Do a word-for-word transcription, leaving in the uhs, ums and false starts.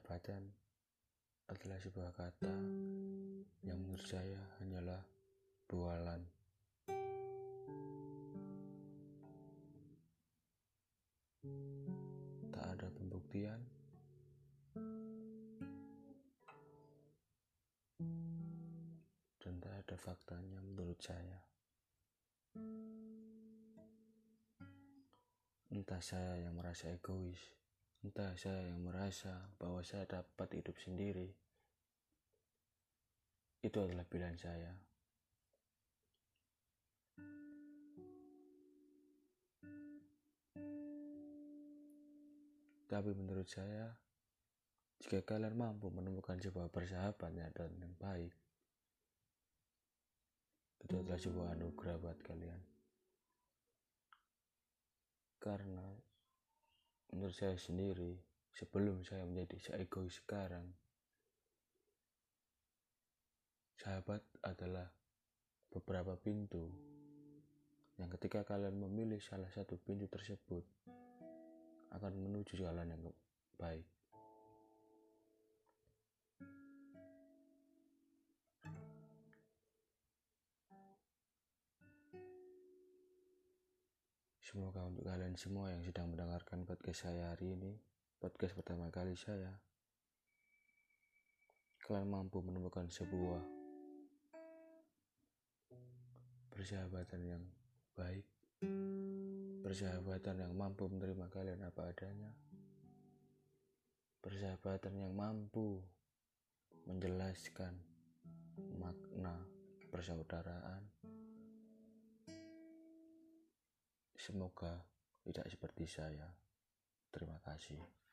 Persahabatan adalah sebuah kata yang menurut saya hanyalah bualan. Tak ada pembuktian, dan tak ada faktanya menurut saya. Entah saya yang merasa egois, entah saya yang merasa bahwa saya dapat hidup sendiri. Itu adalah pilihan saya. Tapi menurut saya, jika kalian mampu menemukan sebuah persahabatan yang baik, itu adalah sebuah anugerah buat kalian. Karena menurut saya sendiri, sebelum saya menjadi seegois sekarang, sahabat adalah beberapa pintu yang ketika kalian memilih salah satu pintu tersebut akan menuju jalan yang baik. Semoga untuk kalian semua yang sedang mendengarkan podcast saya hari ini, podcast pertama kali saya, kalian mampu menemukan sebuah persahabatan yang baik, persahabatan yang mampu menerima kalian apa adanya, persahabatan yang mampu menjelaskan makna persaudaraan. Semoga tidak seperti saya. Terima kasih.